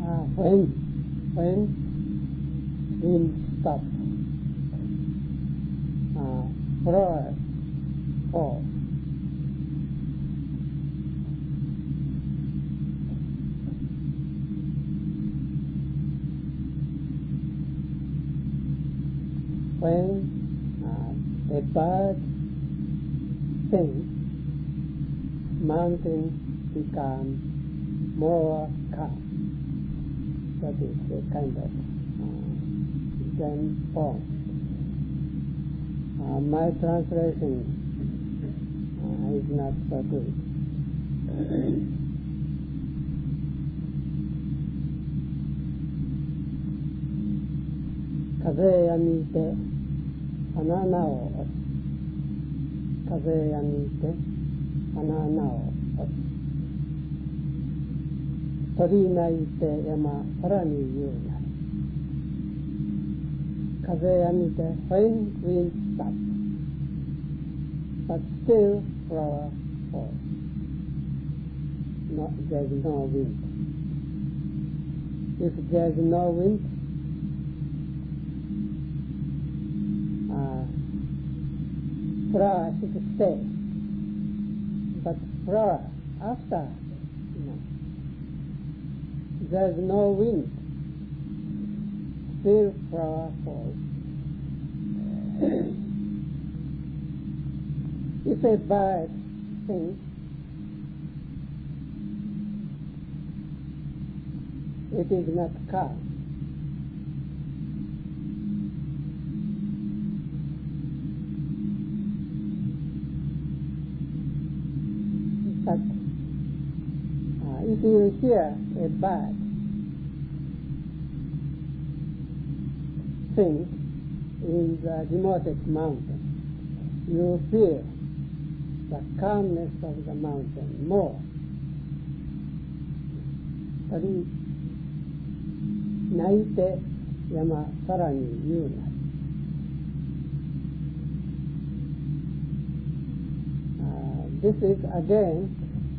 when wind stops, flowers fall. When a bird sings, mountains become more calm. That is a kind of Zen form. My translation is not so good. Kaze yamite hanana o osu. Kaze yamite hanana o osu. Tori naite yama sarani yunai. Kaze yamite when wind stops, but still flower falls. There is no wind. If there is no wind, flower should stay. But flower after, there is no wind, still flower falls. If a bird sings, it is not calm. But if you hear a bird sing in the remote mountain, you feel the calmness of the mountain more. Tari naite yama sarani yunai. This is again,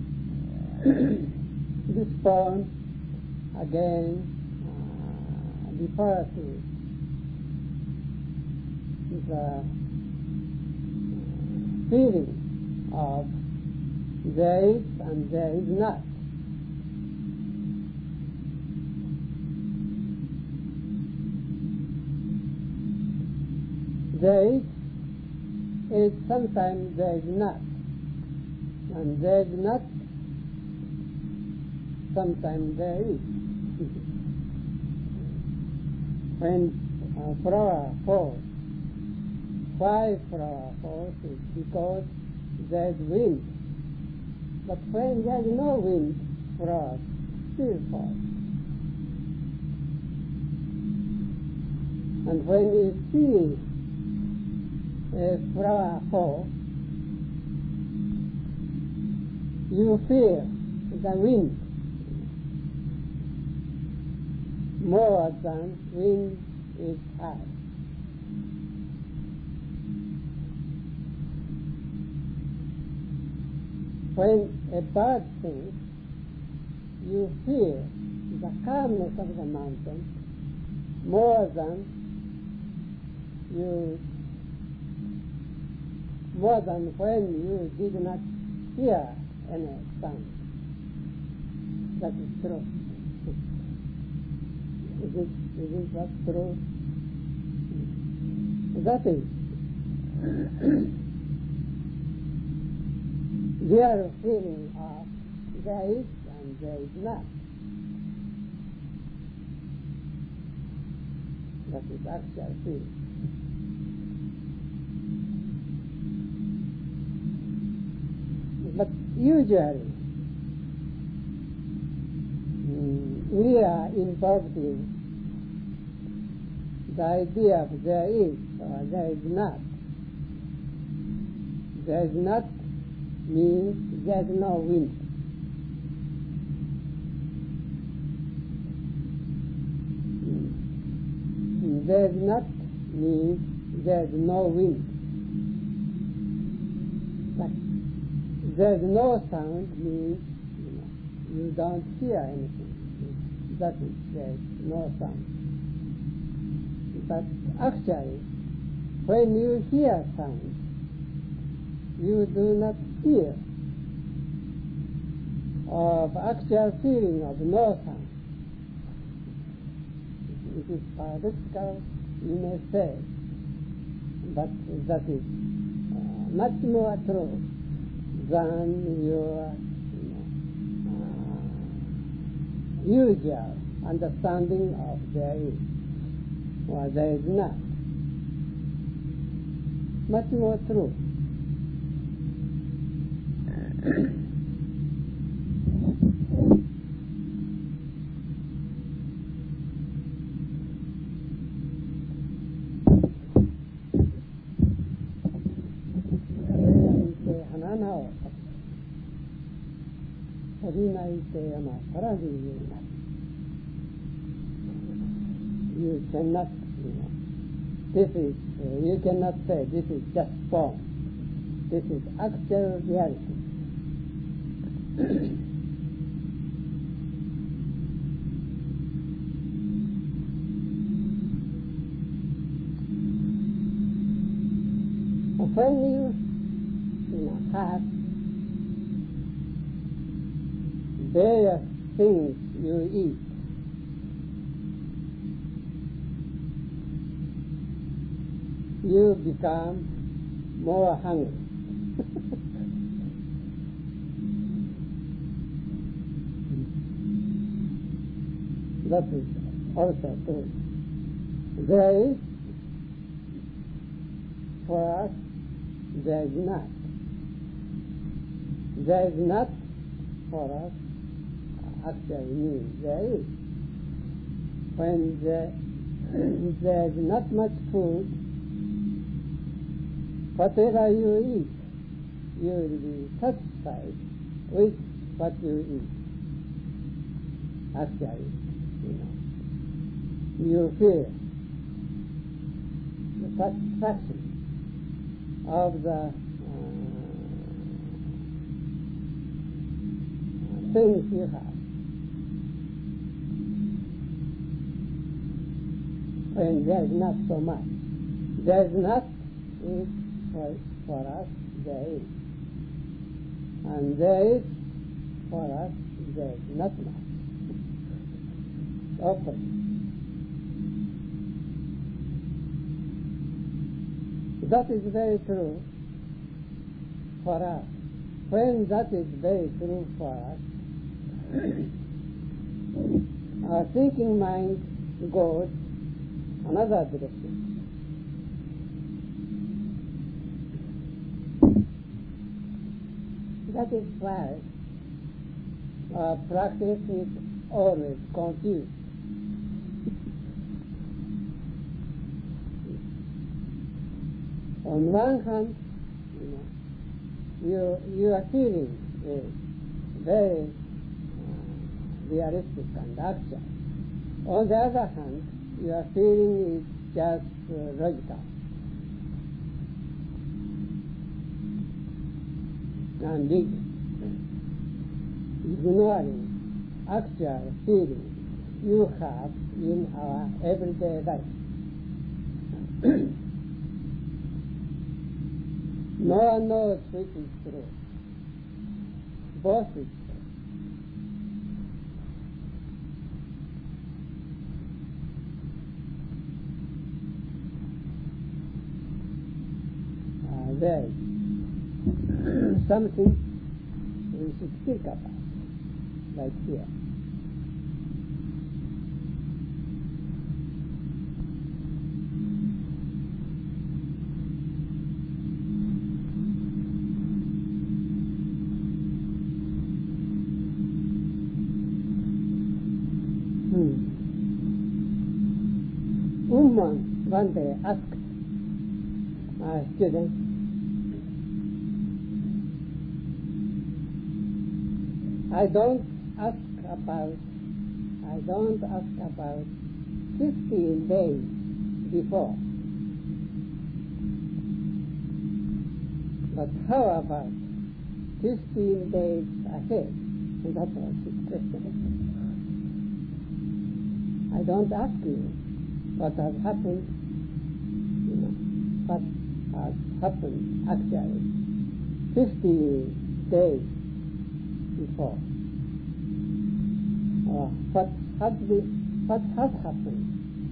this poem again refers to the feeling of there is and there is not. There is sometimes there is not, and there is not, sometimes there is. When a flower falls, why flower falls is because there is wind. But when there is no wind, flowers still fall. And when you see a flower fall, you feel the wind more than wind is high. When a bird sings, you feel the calmness of the mountain more than when you did not hear any sound. That is true. Is it that true? That is real feeling of there is and there is not. That is actual feeling. But usually, we are involved in the idea of there is or there is not. There is not means there is no wind. There is not means there is no wind. But there is no sound means you don't hear anything. that is, there is no sound. But actually, when you hear sound, you do not feel of actual feeling of no sound. It is paradoxical, you may say, but that is much more true than your usual understanding of there is or there is not. Much more true. You cannot, this is, you cannot say this is just form. This is actual reality. When you have various things you eat, you become more hungry. That is also true. There is, for us, there is not. There is not for us actually means there is. When there is not much food, whatever you eat, you will be satisfied with what you eat. Actually, you feel the satisfaction of the things you have. When there is not so much. There is not is for us, there is. And there is for us, there is not much. Opposite. That is very true for us. When that is very true for us, our thinking mind goes another direction. That is why our practice is always confused. On one hand, your feeling is very realistic and actual. On the other hand, your feeling is just logical and rigid, ignoring actual feelings you have in our everyday life. No one knows which is true. Both is true. There is something we should think about, like here. One day asked my student, I don't ask about 15 days before, but how about 15 days ahead? And that was his question. I don't ask you what has happened, what has happened actually 50 days before, or what has happened.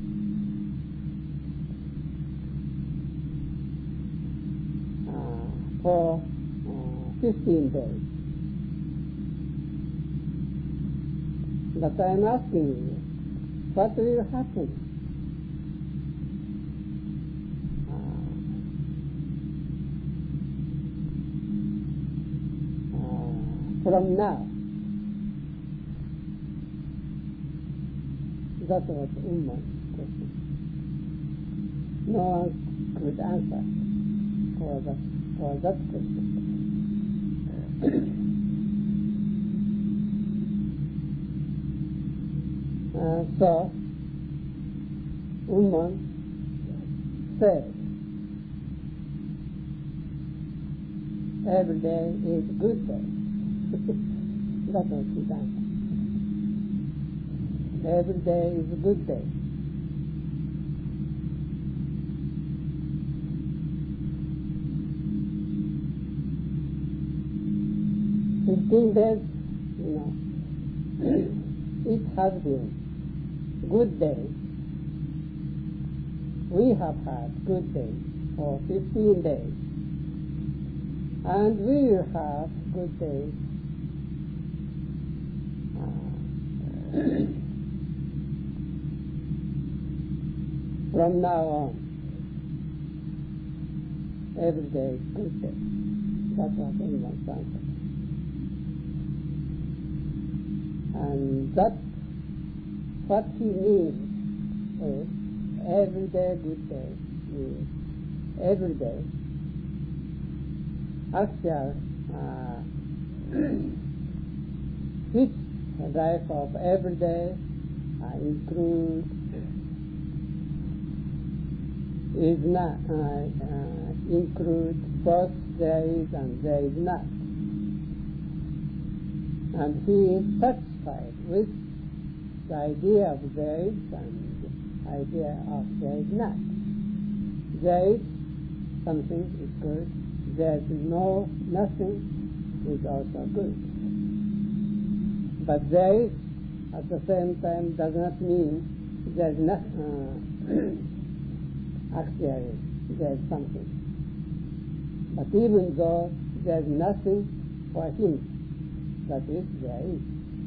For 15 days. But I am asking you, what will happen from now? That was Umman's question. No one could answer for that question. So, Umman said, every day is a good day. That was his answer. Every day is a good day. In days, it has been good days. We have had good days for 15 days. And we will have good days from now on. Every day is good day. That's what anyone's answer. And that's what he means is every day good day means every day. Actual his life of every day include is not include both there is and there is not. And he is satisfied with the idea of there is and the idea of there is not. There is something is good. There is nothing is also good. But there is at the same time does not mean there is not actually there is something. But even though there is nothing for him, that is, there is.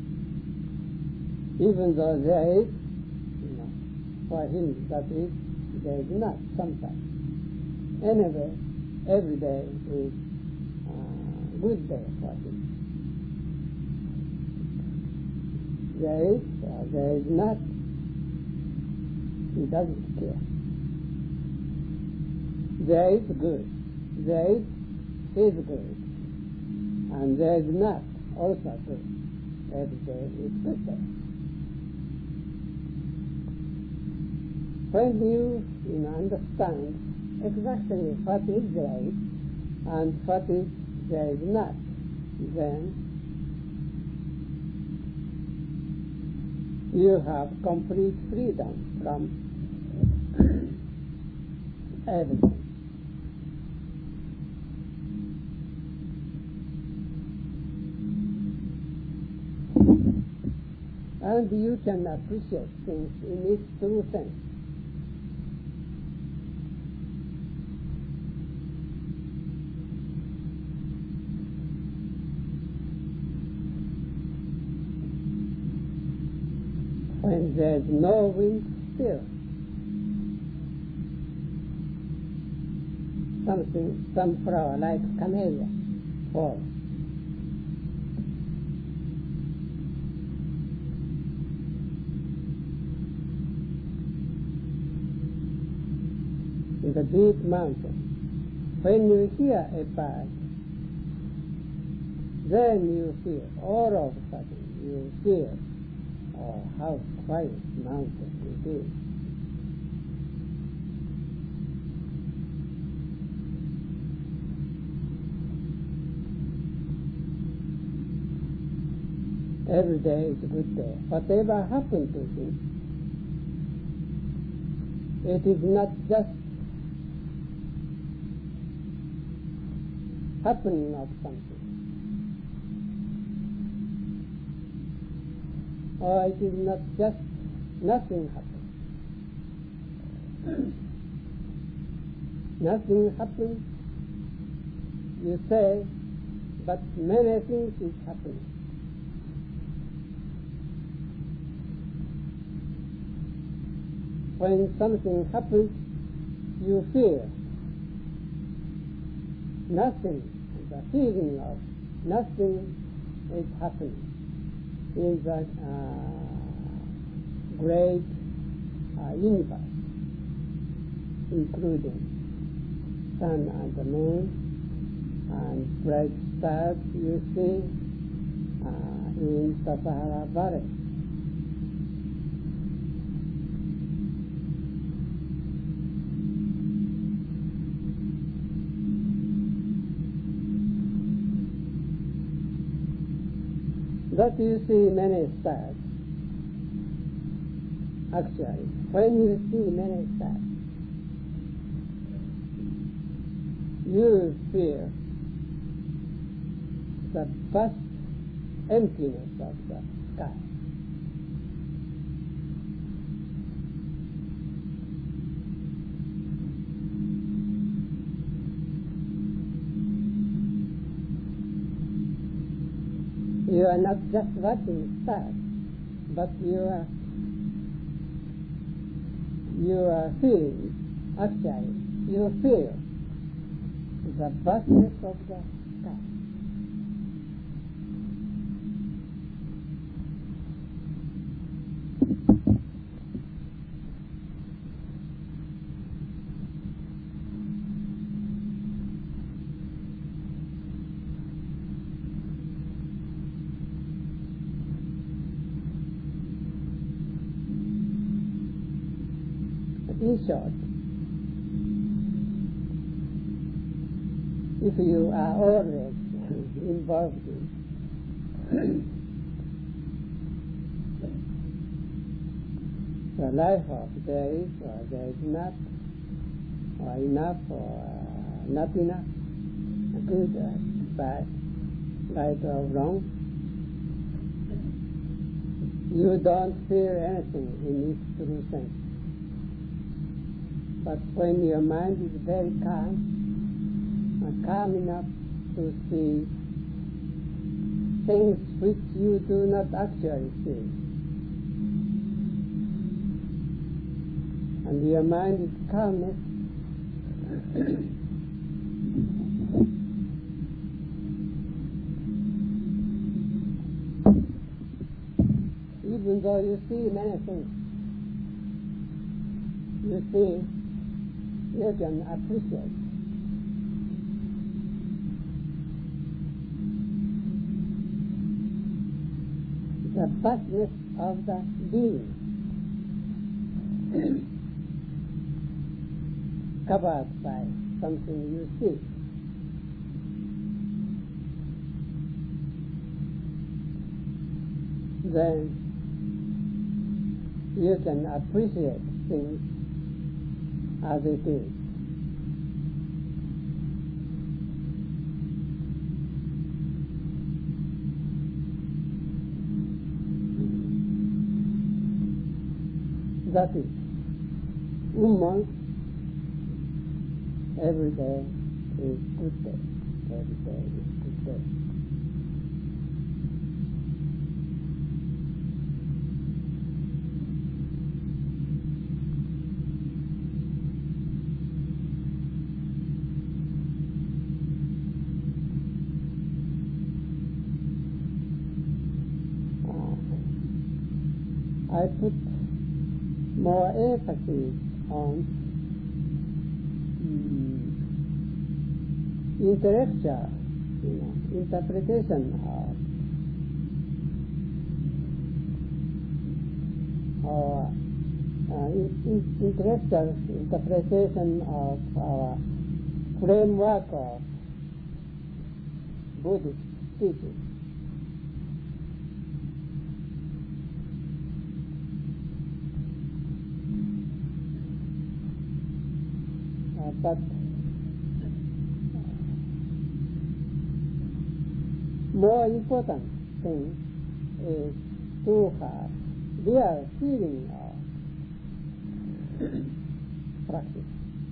Even though there is, for him, that is, there is not sometimes. Anyway, every day is a good day for him. There is, there is not, he doesn't care. There is good, there is good, and there is not also good. Every day is good day. When you understand exactly what is right and what is there is not, then you have complete freedom from everything. And you can appreciate things in its true sense. When there is no wind still, some flower like camellia falls. In the deep mountain, when you hear a bird, then you feel, all of a sudden, you feel, oh, how quiet mountain it is. Every day is a good day. Whatever happened to him, It is not just happening of something, or it is not just nothing happens. Nothing happens, you say, but many things is happening. When something happens, you feel nothing, the feeling of nothing is happening in the great universe, including sun and the moon and bright stars you see in the Sahara Valley. That you see many stars. Actually, when you see many stars, you feel the vast emptiness of the sky. You are not just watching stars, but you are feeling, actually, you feel the vastness of the sky. In short, if you are always involved in the life of there is or there is not, or enough or not enough, good or bad, right or wrong, you don't feel anything in its true sense. But when your mind is very calm, calm enough to see things which you do not actually see, and your mind is calmness, even though you see many things, you can appreciate. The vastness of the being covered by something you see. Then you can appreciate things as it is. That is Umman. Every day is good day. Every day is good day. I put more emphasis on intellectual, interpretation of or intellectual interpretation of our framework of Buddhist teaching. but more important thing is to have real feeling of practice.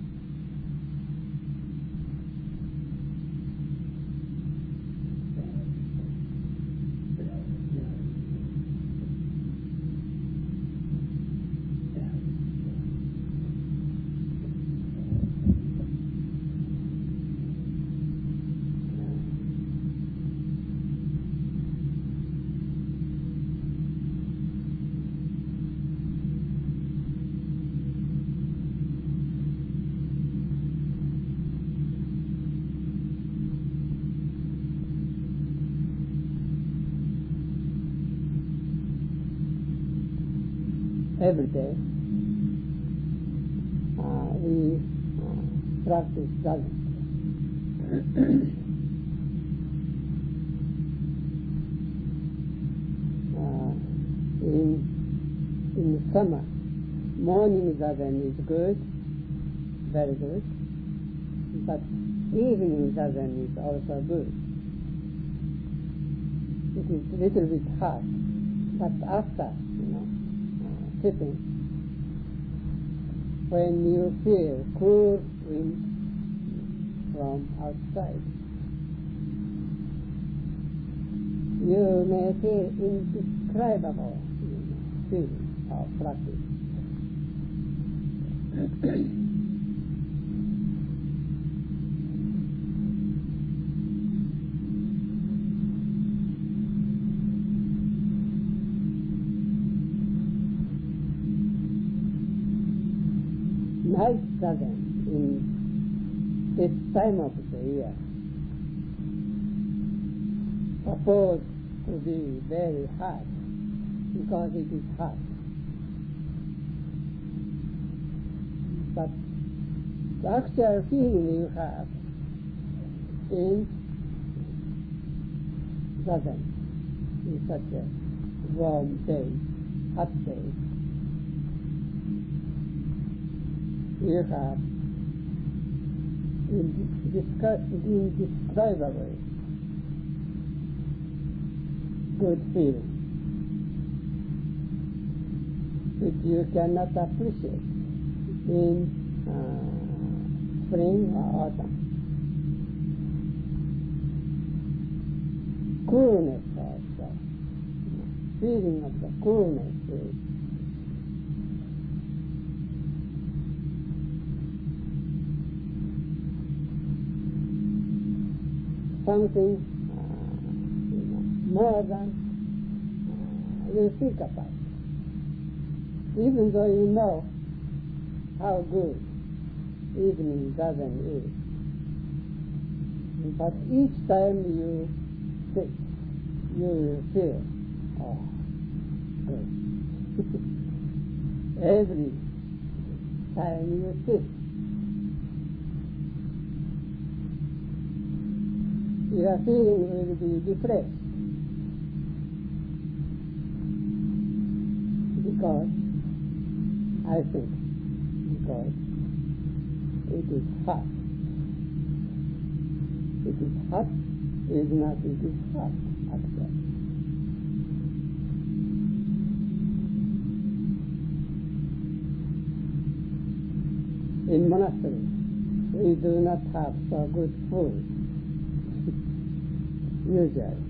Every day we practice dharan. In summer, morning dharan is good, very good, but evening dharan is also good. It is a little bit hard, but after, sitting, when you feel cool wind from outside, you may feel indescribable feeling of practice. Night dharan in this time of the year supposed to be very hard because it is hot. But the actual feeling you have in dharan in such a warm day, hot day, you have indescribably good feeling, which you cannot appreciate in spring or autumn. Coolness also, feeling of the coolness is something more than you think about. Even though you know how good evening dharan is, but each time you sit, you will feel, oh, good. Every time you sit, your feeling will be depressed because it is hot. It is hot, is not it is hot actually. In monastery, we do not have so good food usually.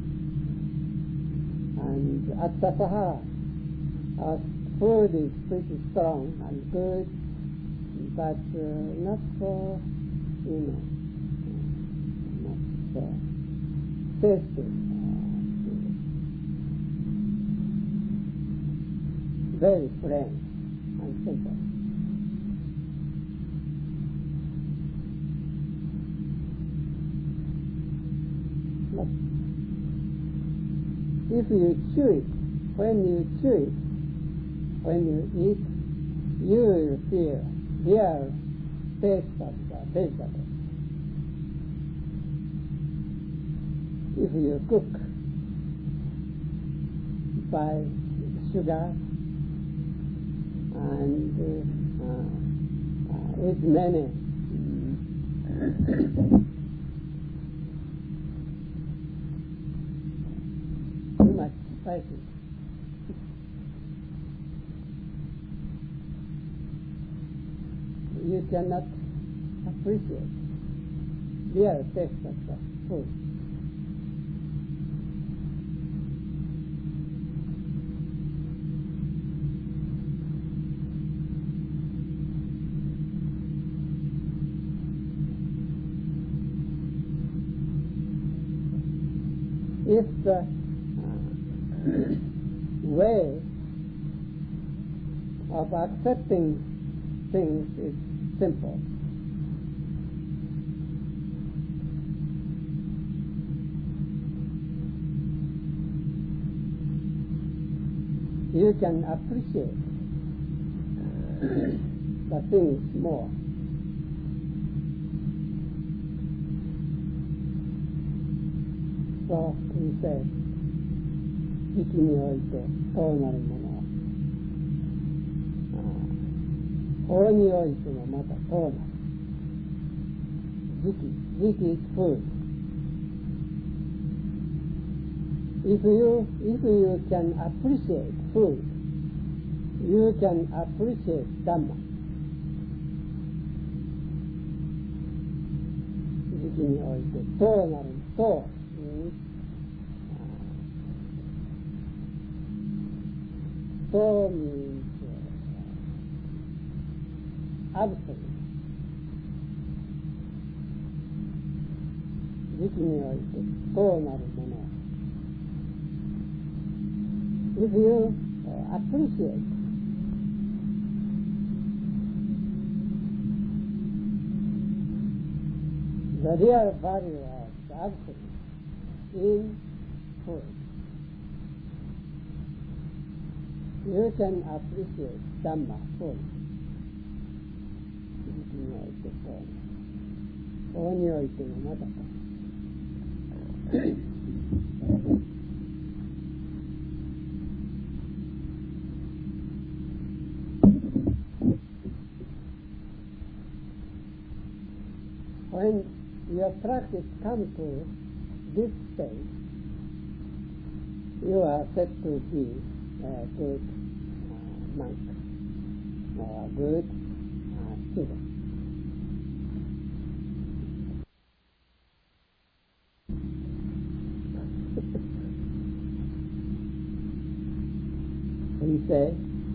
And at Sahara, our food is pretty strong and good, but not so, not so tasty. Very plain and simple. But if you chew it, when you eat, you will feel real taste of the vegetable. If you cook by sugar and with many Too much spicy. You cannot appreciate real taste of the food. If the way of accepting things is simple, you can appreciate the things more. So we say, 時期においてどうなるもの、法においてもまたどうなる。時期 is food. If you can appreciate food, you can appreciate Dhamma. 時期においてどうなると、so means absolute. 時期においてどうなるもの。If you appreciate the real value of the absolute in food, you can appreciate Dhamma fully. 時期においてそう。法においてもまたWhen your practice comes to this stage, you are said to be a good monk or a good student. We say,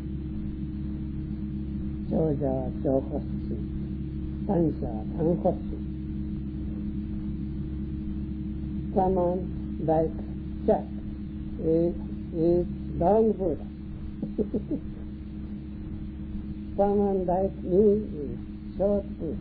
長者は長骨心、短者は短骨心。Someone like Jack is long Buddha. Someone like me is short Buddha.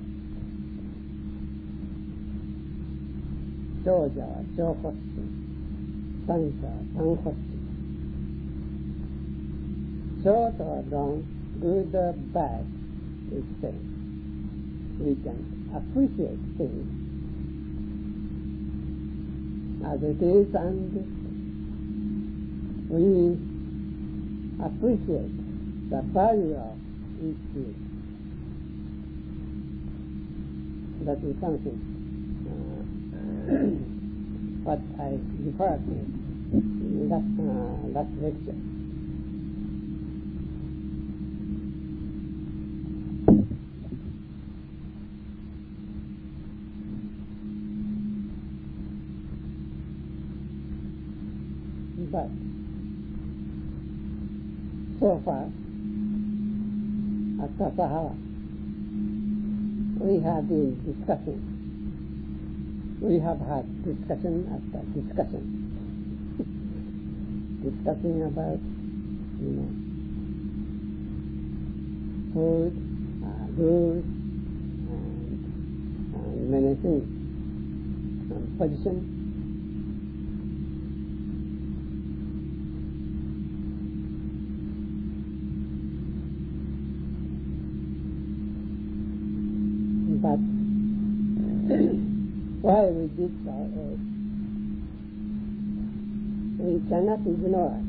長者は長骨心、短者は短骨心。Short or long, good or bad is same. We can appreciate things as it is, and we appreciate the value of each thing. That is something what I referred to in last lecture. But so far, at Tassajara, we have been discussing. We have had discussion after discussion, discussing about, food, goods, and many things, and position. But while we did so, we cannot ignore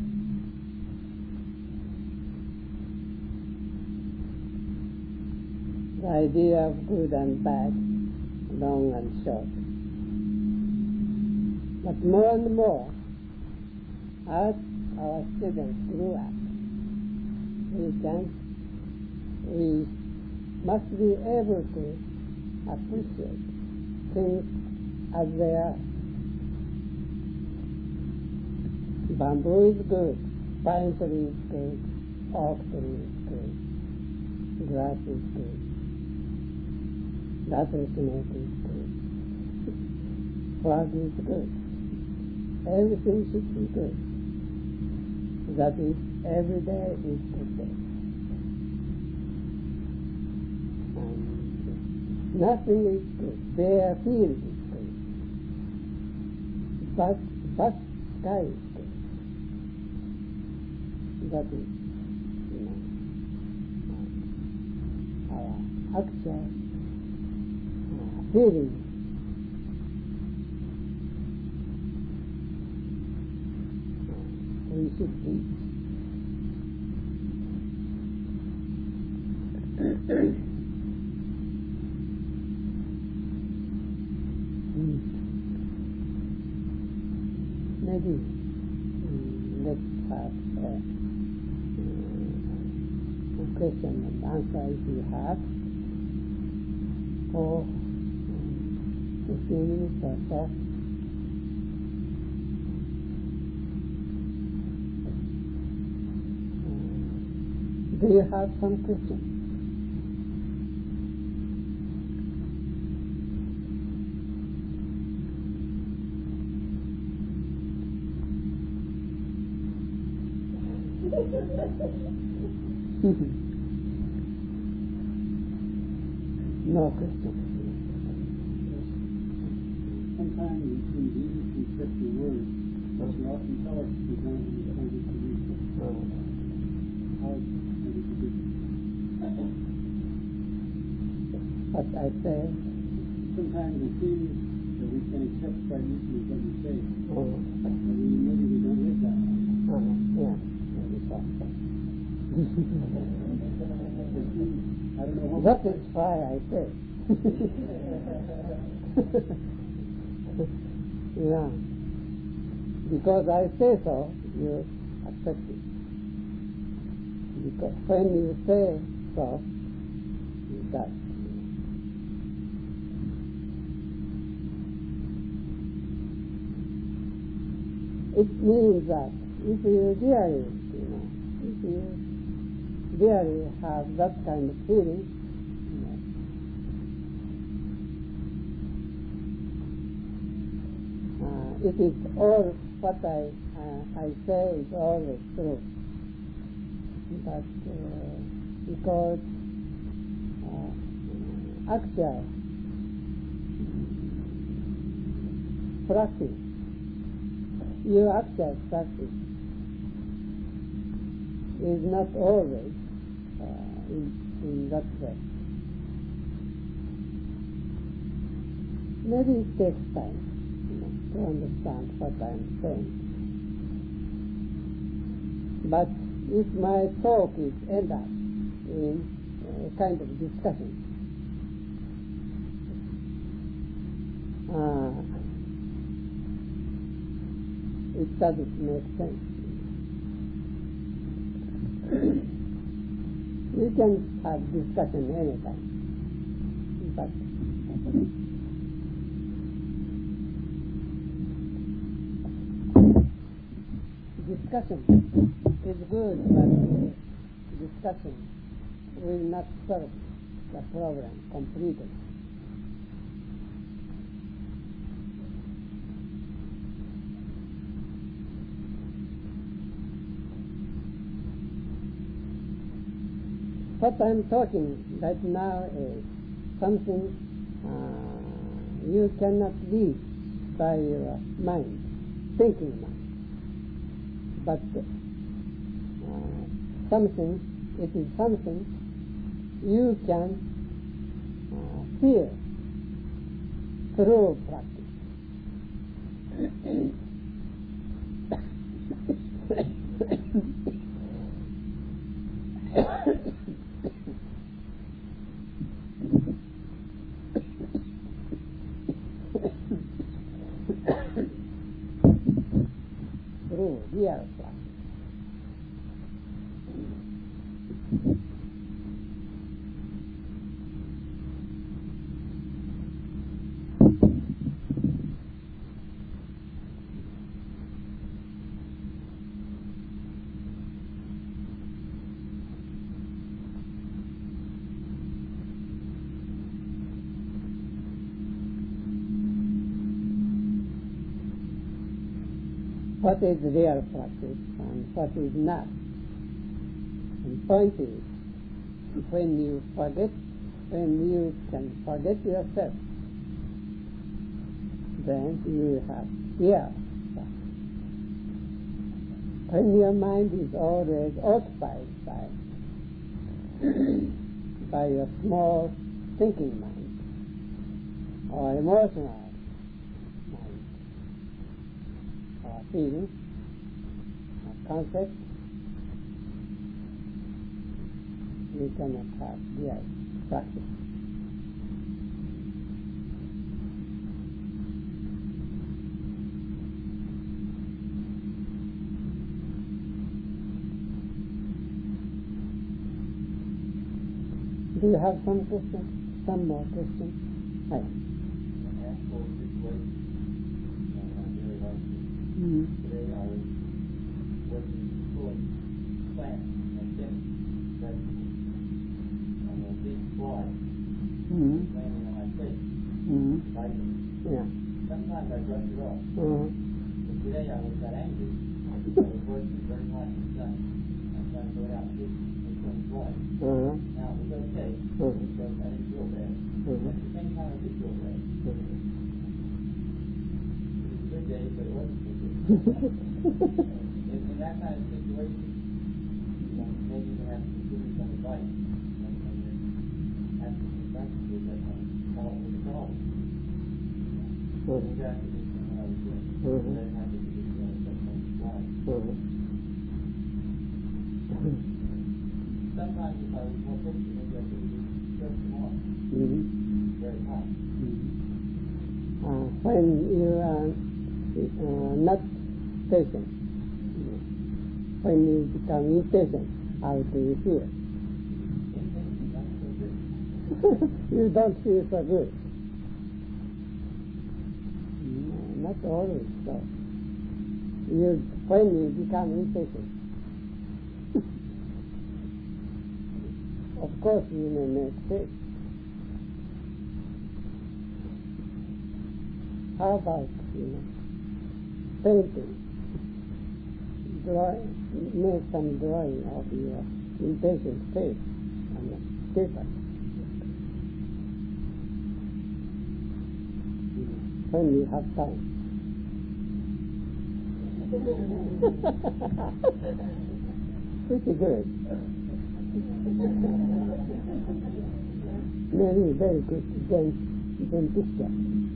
the idea of good and bad, long and short. But more and more, as our students grew up, we must be able to appreciate things as they are. Bamboo is good, pine tree is good, oak tree is good, grass is good, rattlesnake is good, frog is good. Everything should be good. That is, every day is good day. And nothing is good. Bare field is good. But sky is good. That is, our actual feeling. We should be. Maybe let's have a question and answer if you have for 15 minutes or so. Do you have some questions? No questions. Sometimes in Jesus we accept the word, but you often tell us we don't understand it to read it. How is it to do? What I say. Sometimes it seems that we can accept quite easily what you say, but maybe we don't live that way. Yeah, maybe so. I don't know what. That is why I say. Yeah. Because I say so, you accept it. Because when you say so, you does. It means that if you really, if you really have that kind of feeling, it is all what I say is always true. But because actual practice, your actual practice is not always in that way. Maybe it takes time to understand what I am saying. But if my talk is end up in a kind of discussion, it doesn't make sense. We can have discussion anytime, but discussion is good, but discussion will not solve the problem completely. What I'm talking right now is something you cannot read by your mind, thinking mind. But it is something you can feel through practice. What is real practice and what is not? And point is, when you can forget yourself, then you have real practice. When your mind is always occupied by your small thinking mind or emotional mind or feeling or concept, you cannot have real practice. Do you have some questions? Some more questions? Hi. Today I was working pulling plants and things that on a big fly landing on my face, biting me. Yeah. Sometimes I brush it off. But today I was that angry. I was working very hard in the sun. I'm trying to go out and get some flies. Now it was okay because I didn't feel bad. At the same time I did feel bad. It was a good day, but it wasn't so good. In that kind of situation, maybe you have to give me some advice when you're asking some practices that come out with the problem. Exactly what I was doing. That happened to be doing something wrong. Sometimes if I was more patient, maybe I could have just more. Very hot. When you are not patient, when you become impatient, how do you feel? You don't feel so good. No, not always so. When you become impatient, of course you may make mistakes. How about, painting? Make some drawing of your impatient face on the paper. When you have time. Pretty good. Maybe very good. Then picture.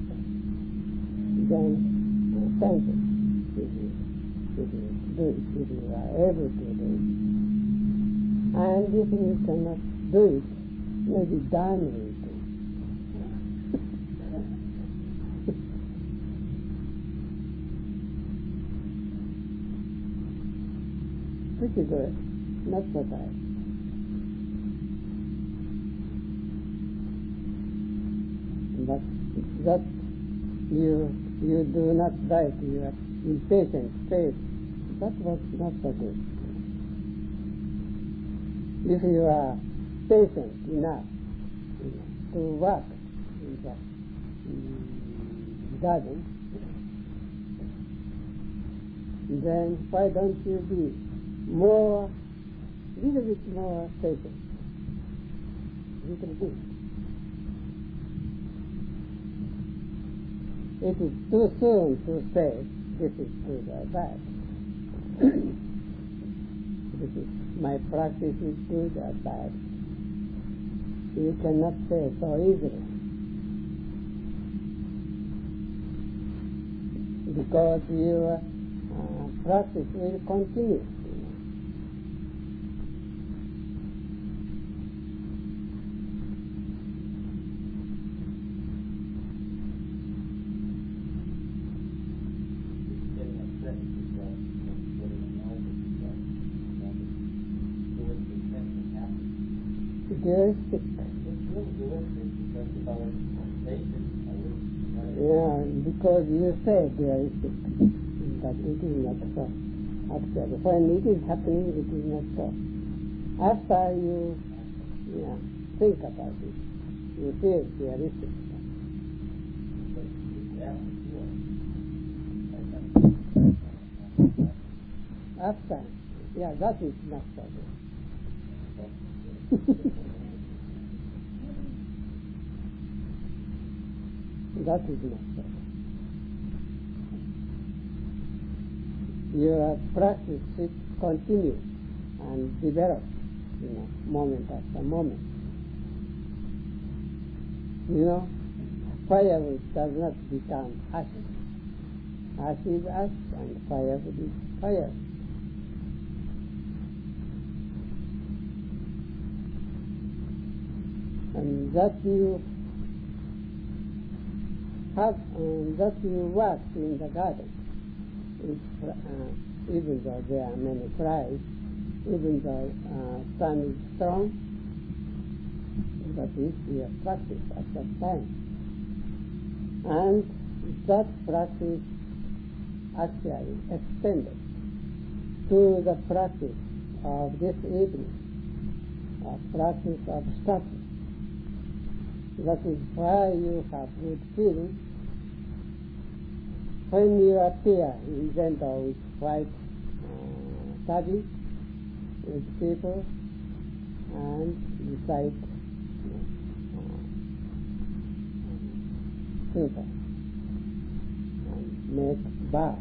Then sentence. If you are able to do it. And if you cannot do it, maybe done will do. Pretty good, not so bad. But that you do not like your impatient face, that was not so good. If you are patient enough to work in the garden, then why don't you be little bit more patient? Little bit. It is too soon to say this is good or bad. My practice is good or bad. You cannot say so easily. Because your practice will continue. dualistic. It's really dualistic because if I was atheist, I wouldn't. Yeah, because you say dualistic, but it is not so. Actually, when it is happening, it is not so. After you think about it, you feel dualistic. After, that is not so good. That is not so good. Your practice should continue and develop, moment after moment. Firewood does not become ash. Ash is ash and firewood is fire. And that you have, that you work in the garden, even though there are many flies, even though sun is strong, that is your practice at that time. And that practice actually extended to the practice of this evening, a practice of study. That is why you have good feeling when you appear in gentle with white study with people and recite sutta and make vow.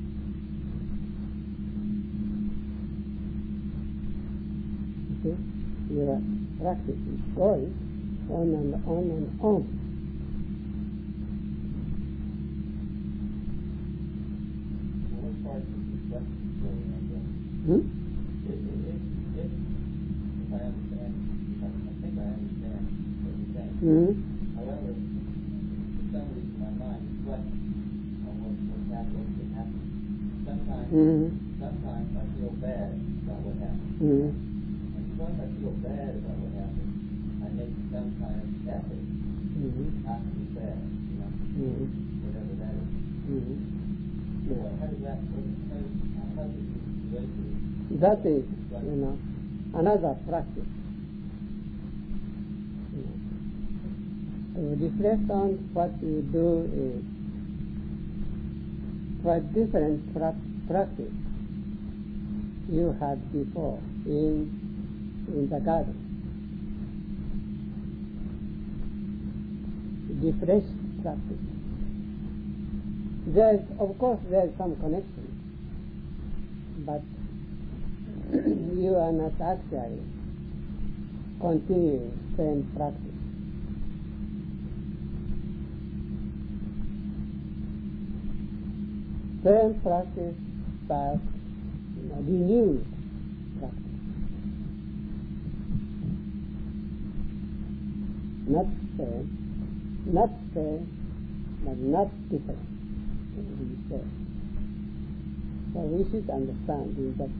See, your practice is going on and on and on. What part of the practice is going on then? Hmm? If I understand, I think I understand what you're saying. Mm-hmm. However, for some reason my mind reflects on what's happening, what happened. Sometimes I feel bad about what happened. And because I feel bad about what happened, I make some kind of effort not to be bad, whatever that is. So how does that, how does it relate to That is, another practice. To reflect on what you do is quite different practice you had before in the garden. Different practice. Of course, there is some connection, but you are not actually continuing same practice. Same practice, but renewed practice. Not same, but not different. We say. So we should understand in that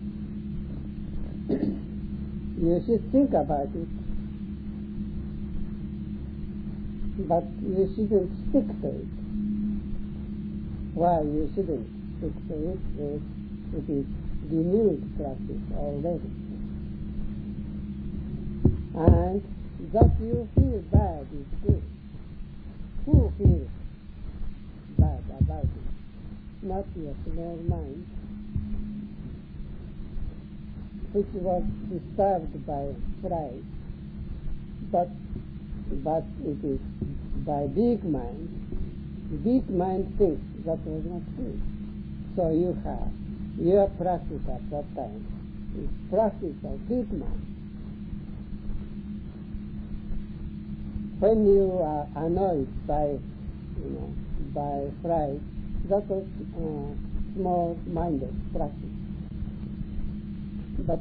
way. You should think about it, but you shouldn't stick to it. Why you shouldn't stick to it is it is renewed practice already. And that you feel bad is good. Who feels bad about it? Not your small mind, which was disturbed by pride, but it is by big mind. Big mind thinks that was not good. So you have your practice at that time is practice of big mind. When you are annoyed by pride, that was small-minded practice. But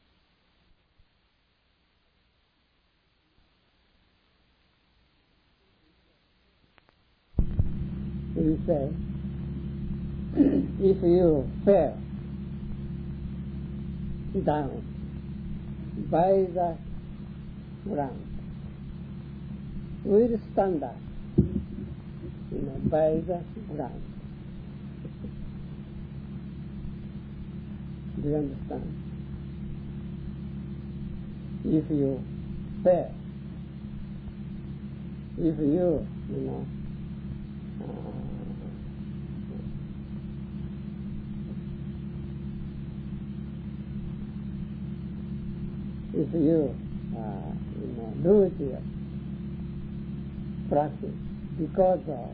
we say, if you fell down by the ground will stand up, by the ground. Do you understand? If you say, if you, if you, lose your practice because of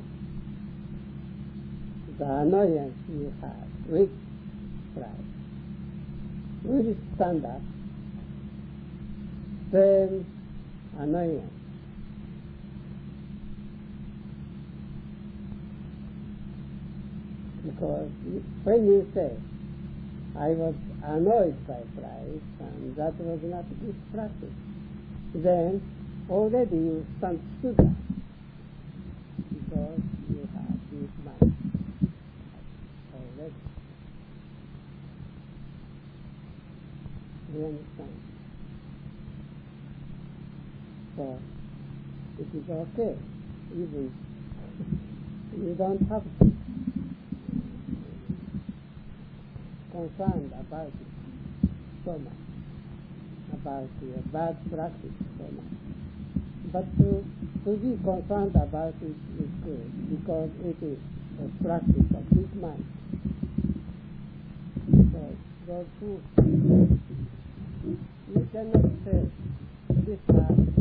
the annoyance you have with pride, will stand up, same annoyance. Because when you say, I was annoyed by pride, and that was not good practice, then already you stand stood up, because you have this mind already. Do you understand? So it is okay, even you don't have to concerned about it so much, about your bad practice so much. But to be concerned about it is good, because it is a practice of this mind. So those who you cannot say this part you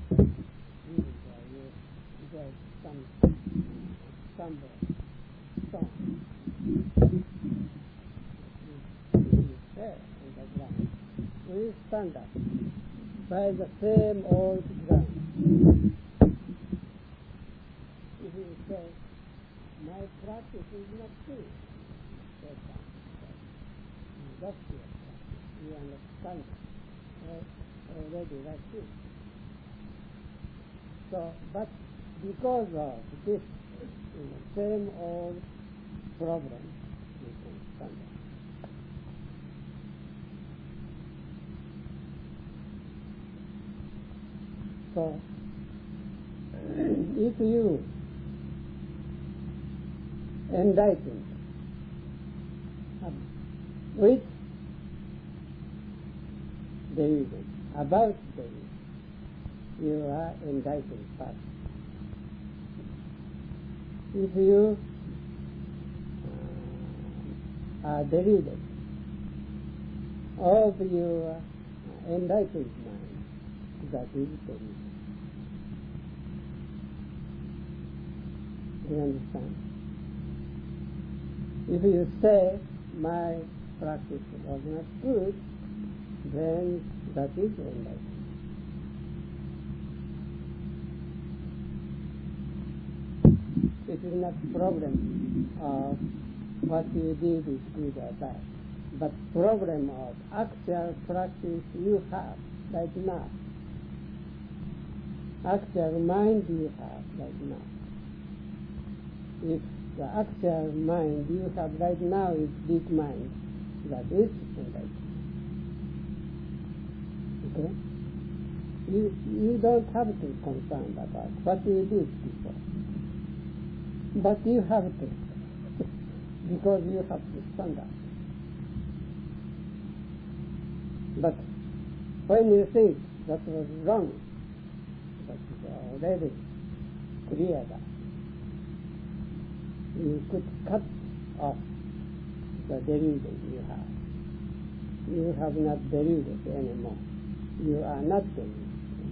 get some song. We stand up by the same old ground. If you say, my practice is not good, that's your practice. You understand already like this. So, but because of this same old problem, you can stand up. So, if you enlighten with delusion, about delusion, you are enlightened first. If you are deluded of your enlightened mind, that is delusion. Do you understand? If you say, my practice was not good, then that is enlightenment. It is not problem of what you did is good or bad, but problem of actual practice you have right now. Actual mind you have right now. If the actual mind you have right now is big mind, that is enlightenment. Okay? You don't have to concern about what you did before. But you have to, because you have to stand up. But when you think that was wrong, that is already clear that you could cut off the delusion you have. You have not deluded anymore. You are not deluded.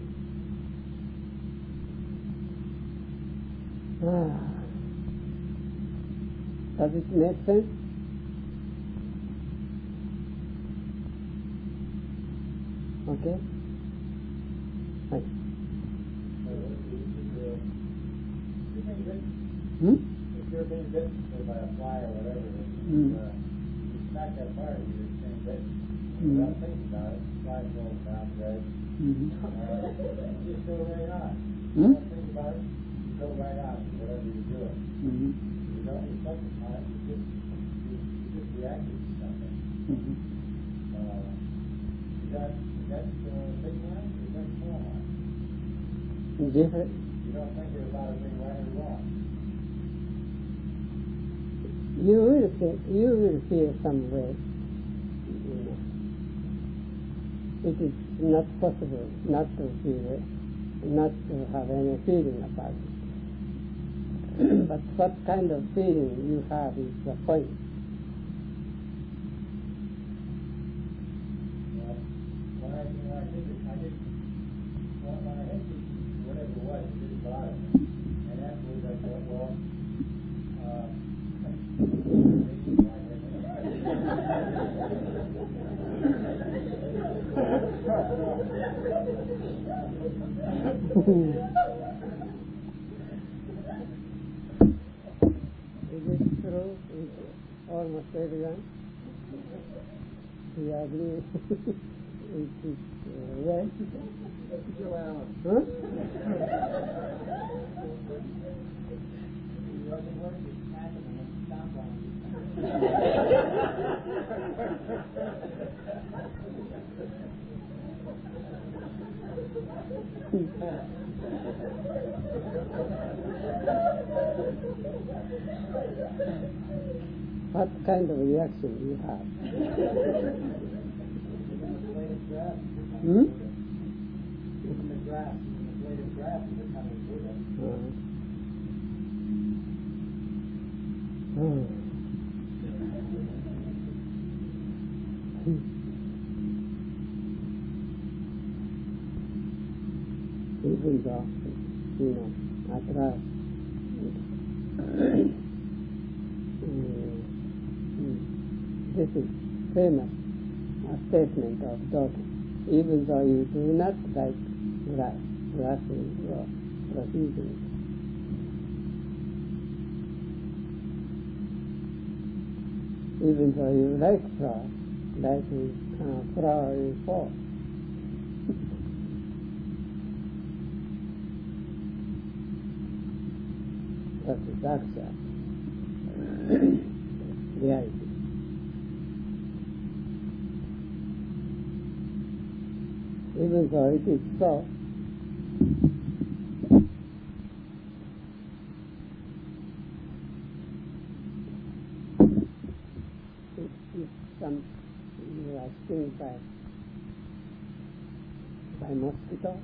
Does it make sense? Okay? Right. If you're being bitten by a fly or whatever, you smack that fire, you're being bitten. Without thinking about it, the fly rolls down the road. You just go right on. You don't think about it, you go right on to whatever you're doing. You don't reflect upon it, you just react to something. Is that big mind or is that small mind? different. You don't think there's a lot of being right or wrong. You will feel some way. It is not possible not to feel it, not to have any feeling about it. But what kind of feeling you have is the point. Well, when I hit whatever it was, it didn't bother me. And afterwards I thought, well, Is it true? Is almost everyone? Do you agree? It is right? Joe Allen. Huh? it wasn't worth it. Happening and stop on What kind of reaction you have? Hmm? Even the grass, the blade of grass is becoming bigger. Even though, at last, this is famous statement of Dawkins. Even though you do not like grass is your proceeding. Even though you like flower, flower is fall. That is actual reality. Even though it is so, if you are stung by mosquito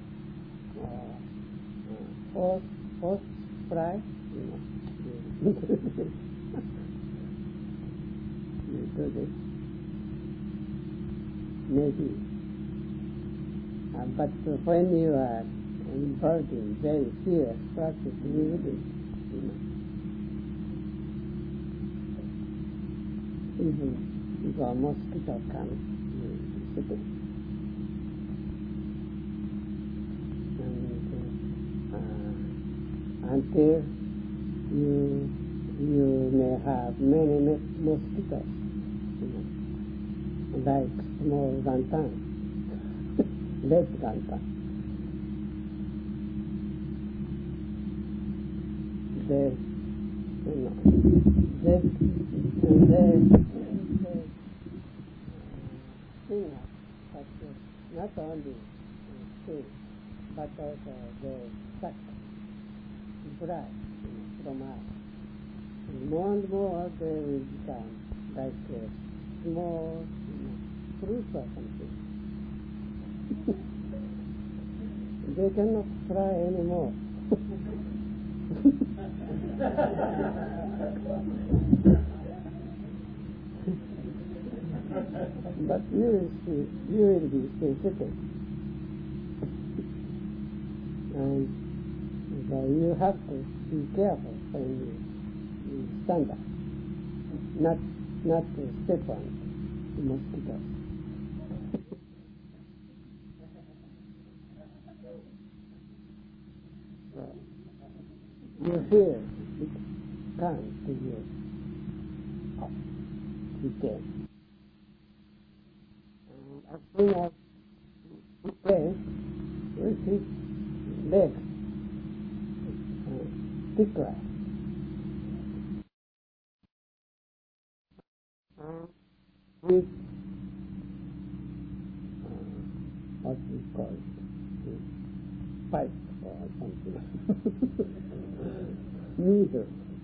or horse fly, you do this. Maybe. But when you are involved in very serious practice, you wouldn't, even if a mosquito comes, you sit it. And until you may have many mosquitoes, like small rantan. Red rantan. They sting us, but not only sting, but also they suck blood from us. And more they will become like a small fruit or something. They cannot fly anymore. But you will be sensitive. And so you have to be careful when you stand up, not to step on the mosquitoes. You feel it comes to you. It can. As soon as you play with his legs tickler, with what we call the pipe or something. Neither.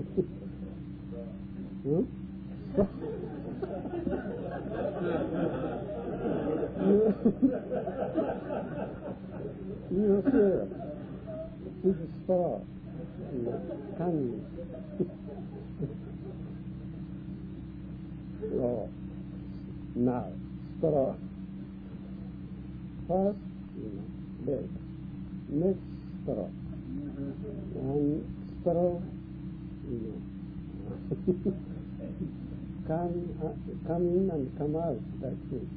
You sure? This is straw. Can oh, now straw. First, bed. Next straw. And straw, come in and come out, that's it.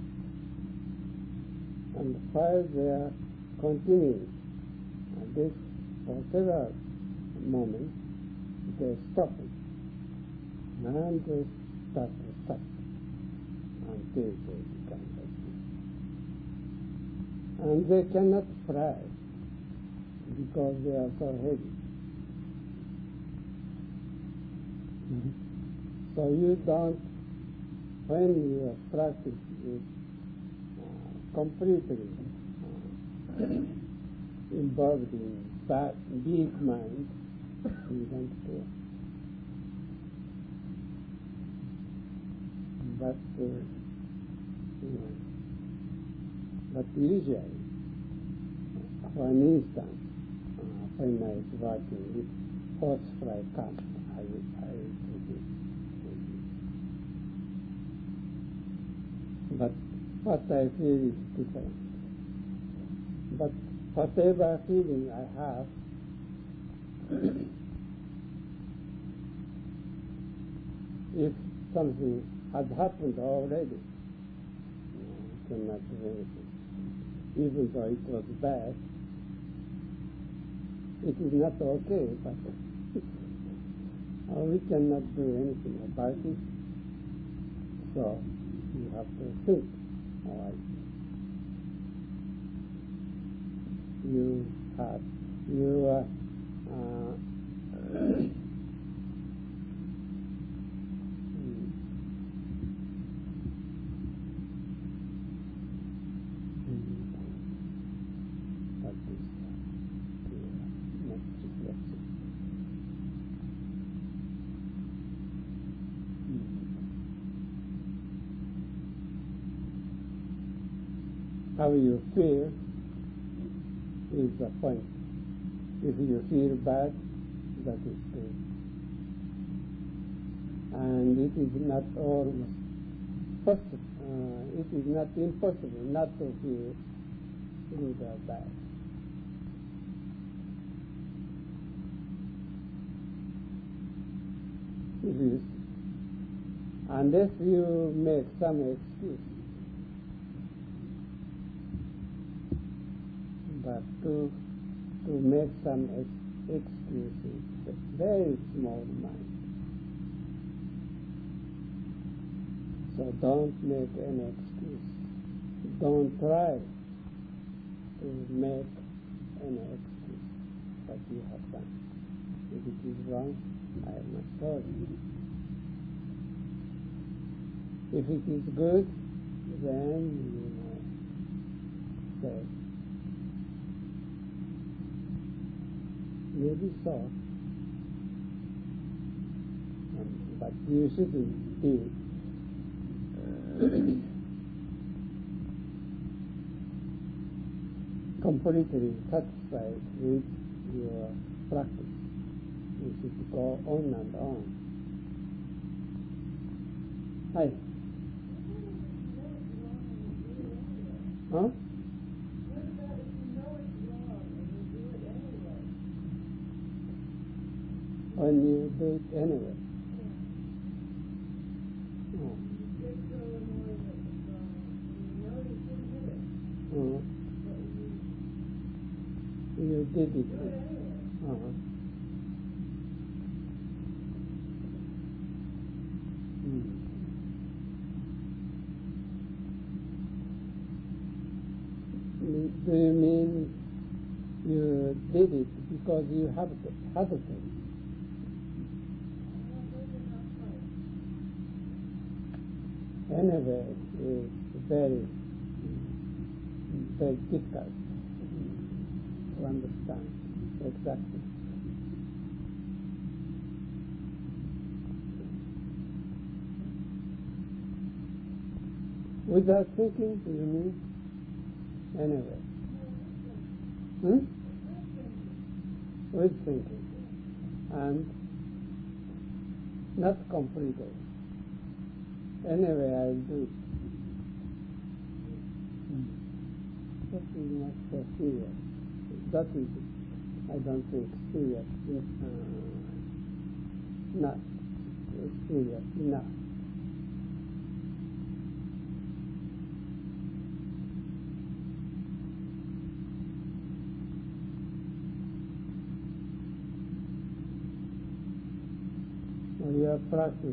And while they are continuing this for several moments, they stop it. And they start to suck until they become like this. And they cannot fly because they are so heavy. So you don't, when you practice it completely involved in that big mind, you don't do it. But usually, for an instance, when I was working with horsefly camp, I do this. But what I feel is different. But whatever feeling I have, if something has happened already, I cannot do anything. Even though it was bad, it is not okay, but we cannot do anything about it. So you have to think, all right. How you feel is the point. If you feel bad, that is good. And it is not almost possible. It is not impossible not to feel good or bad. It is, unless you make some excuse. But to make some excuses, a very small mind. So don't make any excuse. Don't try to make any excuse that you have done. If it is wrong, I am not sorry. If it is good, then you may say, maybe so, but you shouldn't be completely satisfied with your practice. You should go on and on. Hi. Huh? When you do it anyway. Oh. Oh. You did it. Uh-huh. Do you mean you did it because you have to hesitate? Anyway, it's very, very difficult to understand. exactly. Without thinking, you mean? Anyway. With thinking. And not completed. Anyway, I'll do it. That is not so serious. That is, I don't think, serious. Not serious enough. Your practice,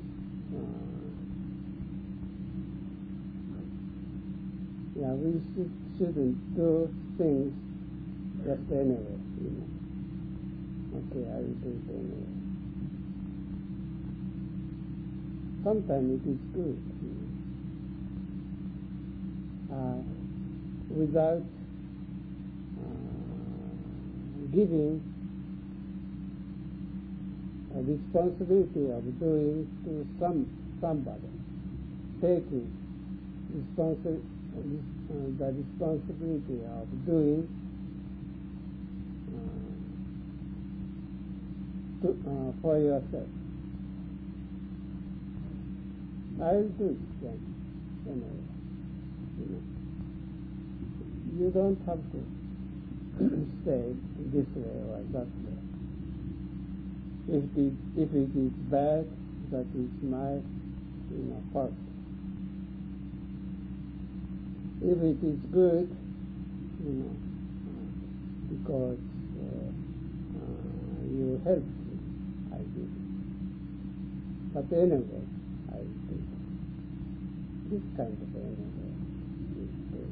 we shouldn't do things just anyway, Okay, I will do it anyway. Sometimes it is good, without giving a responsibility of doing to somebody, taking the responsibility of doing for yourself. I'll do it then, anyway. You don't have to say this way or that way. If it is bad, that is my fault. If it is good, because you helped me, I did it. But anyway, I did it. This kind of anyway is good.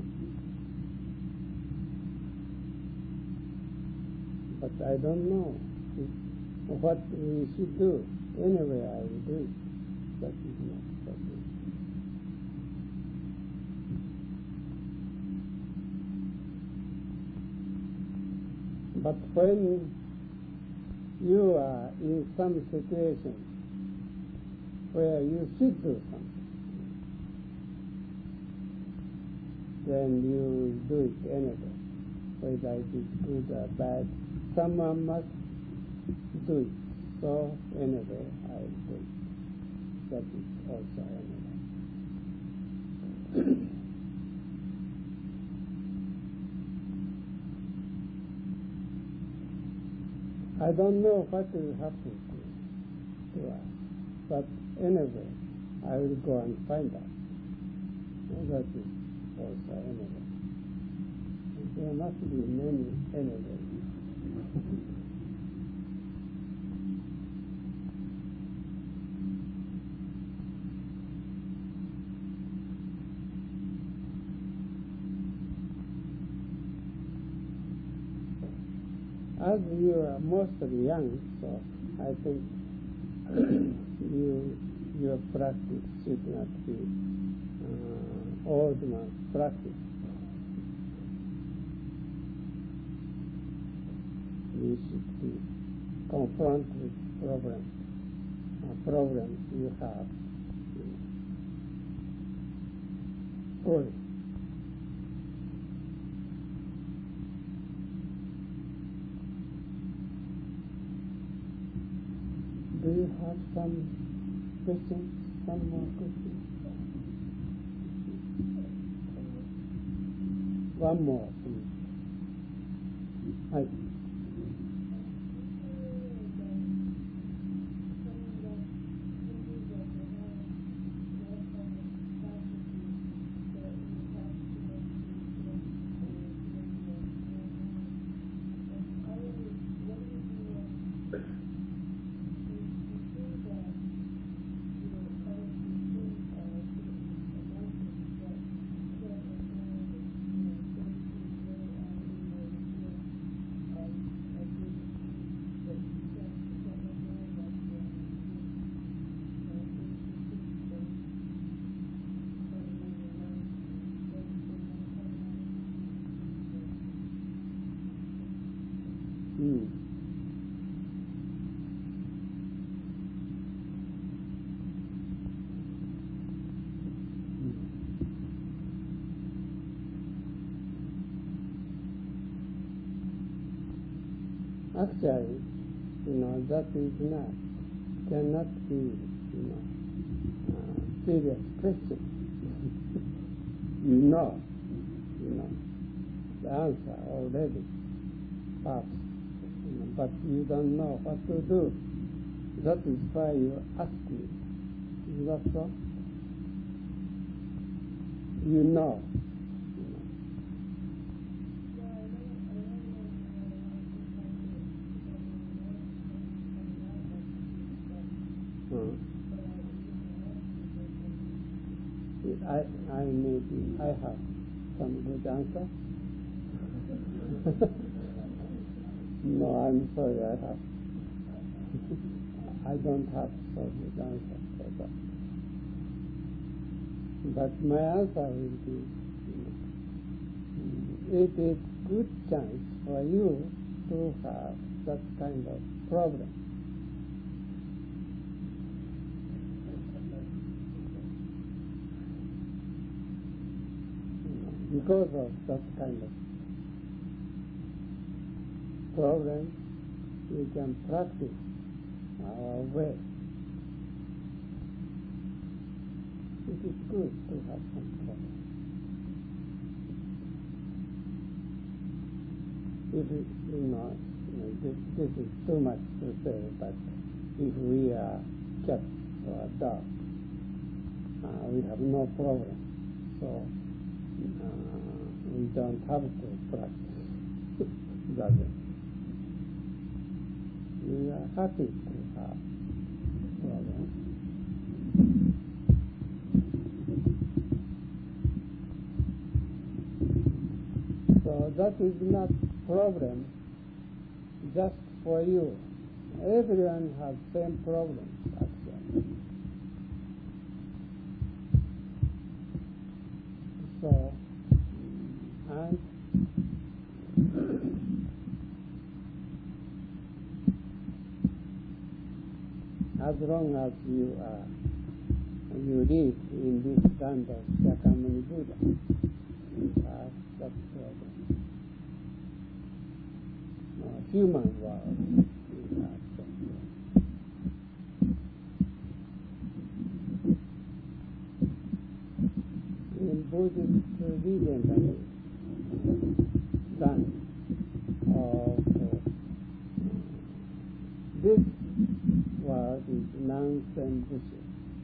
But I don't know what we should do. Anyway, I will do it. That is not so good. But when you are in some situation where you should do something, then you do it anyway. Whether it is good or bad, someone must do it. So anyway, I do it. That is also anyway. I don't know what will happen to us, but anyway, I will go and find out. And that is also anyway. There must be many anyway. As you are mostly young, so I think your practice should not be old man's practice. You should be confronted with problems you have. Fully. Do you have some questions? Some more questions? One more, please. Hi. Actually, that is cannot be, serious question. you know the answer already, perhaps, but you don't know what to do. That is why you ask me. Is that so? You know. I have some good answer. No, I'm sorry, I don't have so good answer for that. But my answer will be, it is good chance for you to have that kind of problem. Because of that kind of problem, we can practice our way. It is good to have some problem. If this is too much to say, but if we are cat or dog, we have no problem. So we don't have to practice that. We are happy to have problems. So that is not problem just for you. Everyone has same problems actually. So, and as long as you live in this land of Shakyamuni Buddha, you have that problem. Human world, you have that problem. In Buddhist legendary land of this world is Nansen Bushi.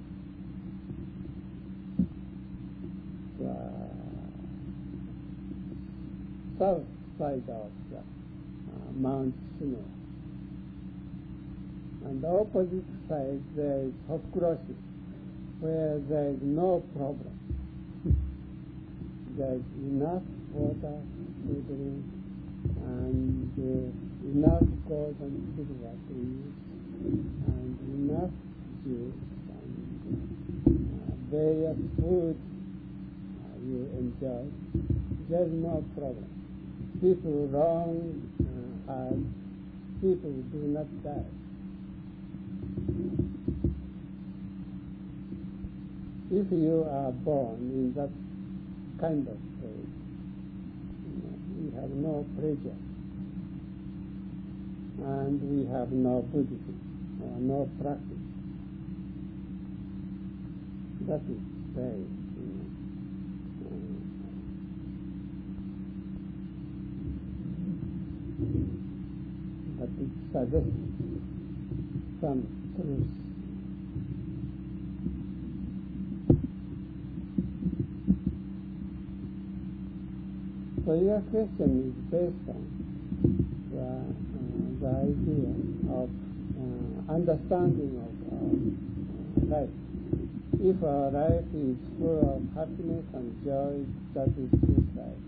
The south side of the Mount Suno. And the opposite side there is Hokuroshi, where there is no problem. There is enough water to drink and enough gold and silver to use, and enough juice and various food you enjoy. There is no problem. People wrong hard, people do not die. If you are born in that kind of place, we have no pleasure, and we have no Buddhism or no practice. That is very, but it suggests some truth. So your question is based on the idea of understanding of our life. If our life is full of happiness and joy, that is good life.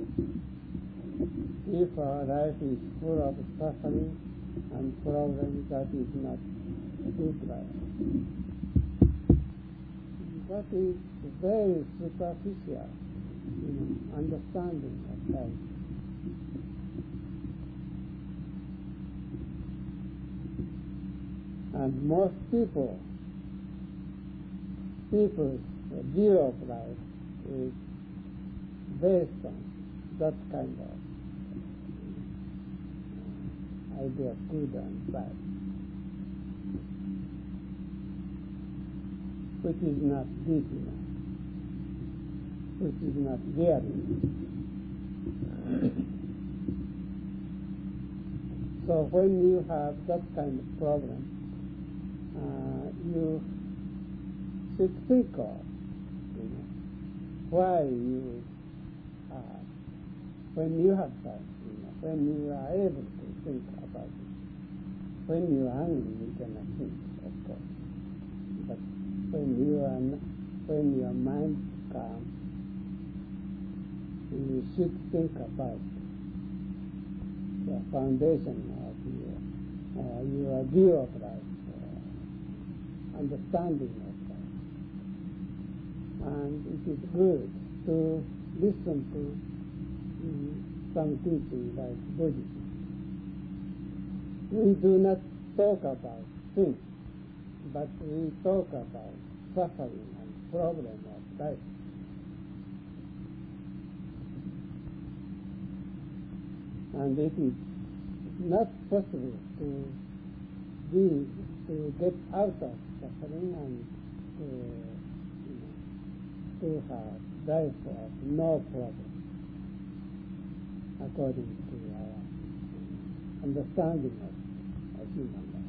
If our life is full of suffering and problems, that is not good life. That is very superficial understanding of life. And most people's view of life is based on that kind of idea of good and bad, which is not deep enough, which is not real enough. So when you have that kind of problem, you should think of why you have, when you have that, when you are able to think about it. When you are angry, you cannot think, of course. But when your mind is calm, you should think about the foundation of your view of life, understanding of life. And it is good to listen to some teaching like Buddhism. We do not talk about things, but we talk about suffering and problem of life. And it is not possible to get out of suffering and to have life of no problem, according to our understanding of human life.